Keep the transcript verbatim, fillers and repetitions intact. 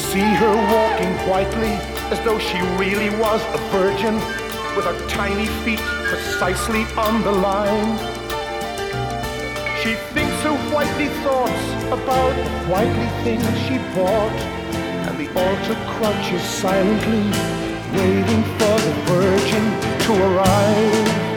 see her walking whitely as though she really was a virgin, with her tiny feet precisely on the line. She thinks her whitely thoughts about the whitely things she bought, and the altar crouches silently, waiting for the Virgin to arrive.